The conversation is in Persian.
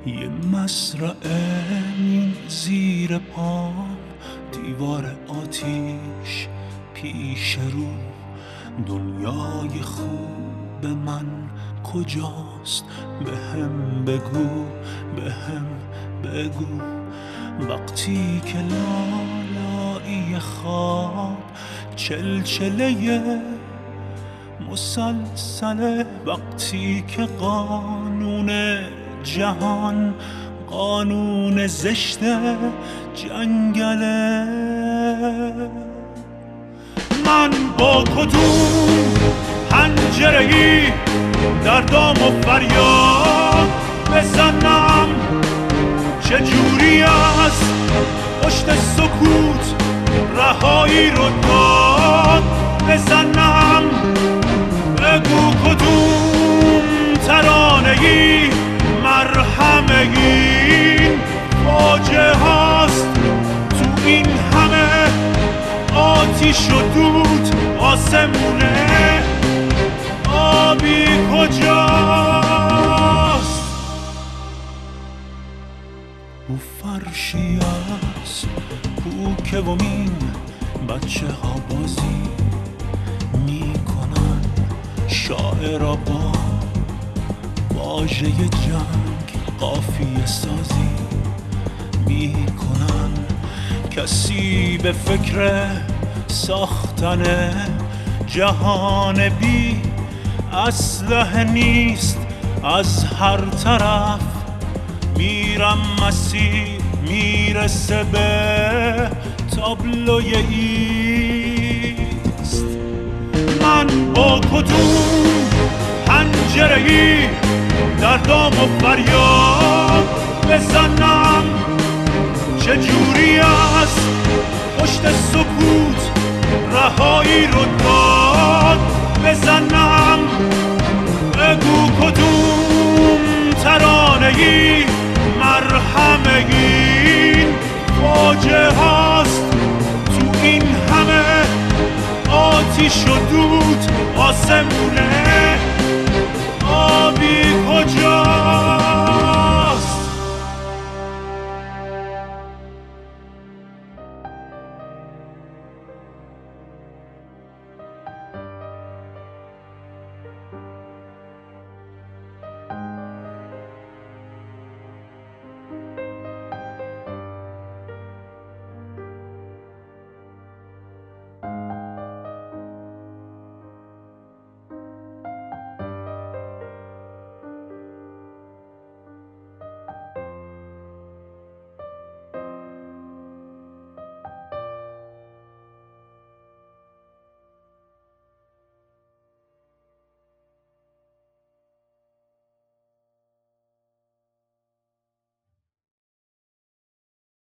یه مزرعه زیر پام، دیوار آتیش پیش رو. دنیای خوب من کجاست؟ بهم بگو، بهم بگو. وقتی که لالایی خواب چلچله مسلسله، وقتی که قانون جهان قانون زشت جنگله، من با کدوم پنجره‌ای در دام و فریاد بزنم؟ چجوری از پشت سکوت رهایی رو داد بزنم؟ بگو کدوم ترانه‌ای مرهم این فاجعه هاست؟ تو این همه آتیش و دود آسمونه آبی کجاست؟ او فرشی است کو که ومین بچه ها بازی میکنن، شاعرها با واژه جنگ قافیه سازی میکنن. کسی به فکر ساختن جهان بی اسلحه نیست. از هر طرف میرم مسیر میرسه به تابلوی ایست. من با کدوم پنجره‌ای در دام و فریاد بزنم؟ چجوری از پشت سکوت رهایی رو داد بزنم؟ بگو کدوم ترانه‌ای مرهم این فاجعه هاست؟ تو این همه آتیش و دود آسمونه